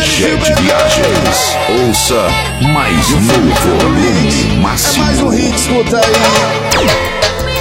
Jet Viagens. Ouça mais no volume máximo. É mais um hit, escuta aí.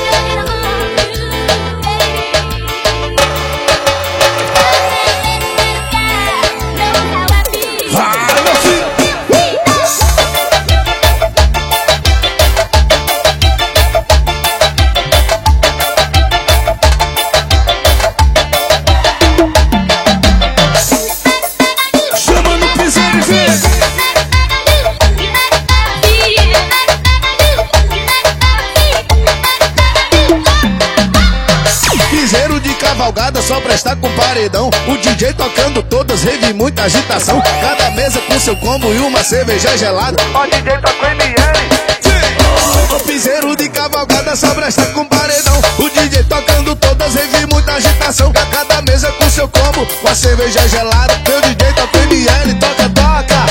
Cavalgada só pra estar com paredão. O DJ tocando todas, rave muita agitação. Cada mesa com seu combo e uma cerveja gelada. Ó, DJ toca ML. O piseiro de cavalgada só pra estar com paredão. O DJ tocando todas, rave muita agitação. Cada mesa com seu combo, com a cerveja gelada. Meu DJ toca ML, toca, toca.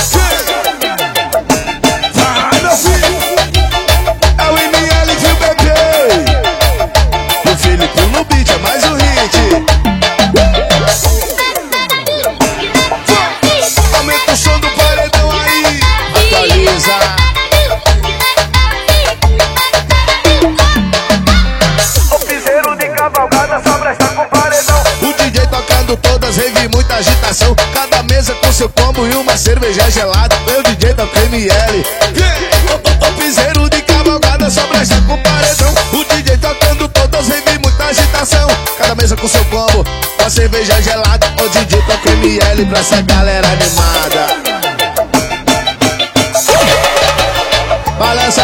Vai, meu filho. É o ML, viu, bebê? E o Felipe no beat, é mais um hit. Aumenta o som do paredão aí. Atualiza. O piseiro de cavalgada só pra estar com paredão. O DJ tocando todas, rave muita agitação. Cada mesa com seu combo e uma cerveja gelada. Meu DJ toca ML. O piseiro de cavalgada só pra estar com paredão. O DJ tocando todas, rave muita agitação. Cada mesa com seu combo, com a cerveja gelada. O DJ toca ML pra essa galera animada. Balança